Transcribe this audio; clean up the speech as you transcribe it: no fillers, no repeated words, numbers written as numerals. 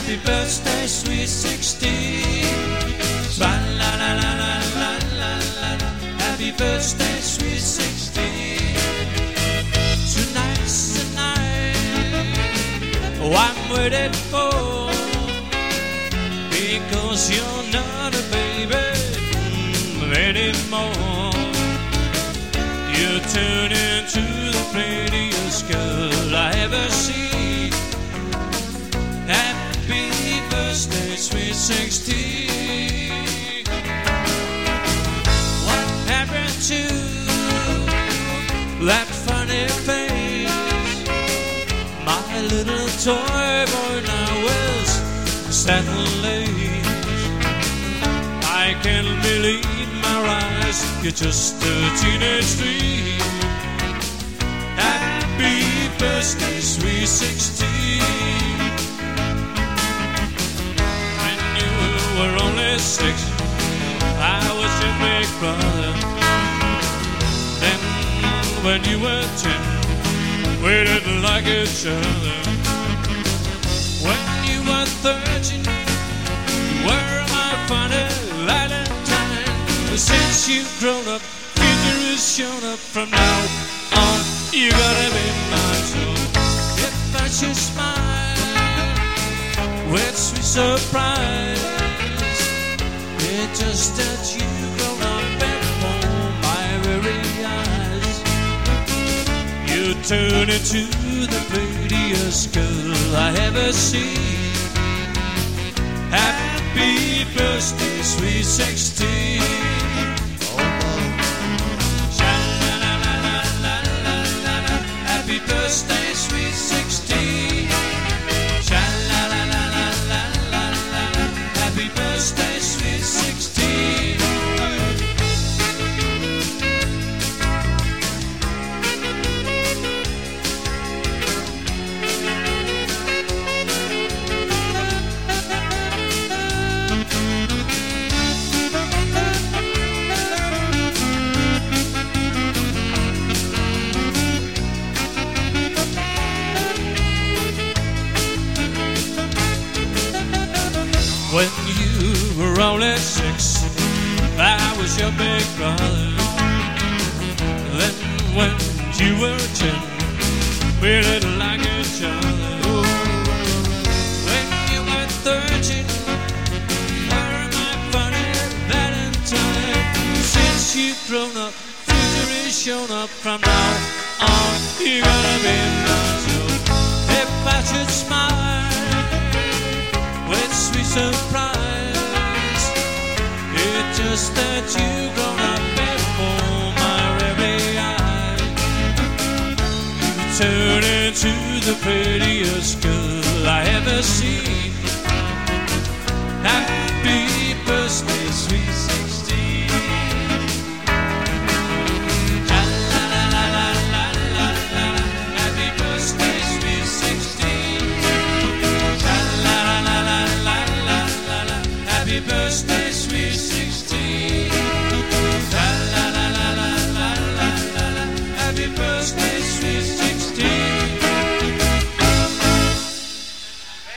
Happy birthday, sweet 16. La la la la la la la la. Happy birthday, sweet 16. Tonight's the night I'm waiting for, because you're not a baby anymore. You turn into the prettiest girl I ever see. Happy birthday, sweet 16. What happened to that funny face? My little toy boy now is satin lace. I can't believe my eyes, you're just a teenage dream. Happy birthday, sweet 16. When you were only 6, I was your big brother. Then when you were 10, we didn't like each other. When you were 13, you were my funny Valentine. Since you've grown up, future has shown up. From now on, you gotta be mine. So if I should smile with sweet surprise, it's just that you've grown up before my very eyes. You turn into the prettiest girl I ever seen. Happy birthday, sweet 16. Happy birthday, sweet 16. Sha-la-la-la-la-la-la-la. Happy birthday, sweet 16. When you were only 6, I was your big brother. Then when you were 10, we didn't like each other. When you were 13, you were my funny Valentine. Since you've grown up, future is shown up. From now on, you gotta be mine. So if I should smile with sweet surprise, it's just that you've grown up before my very eyes. You turn into the prettiest girl I ever seen. Happy birthday, sweet 16. La-la-la-la-la-la-la. Happy birthday, sweet 16. Happy birthday, sweet 16.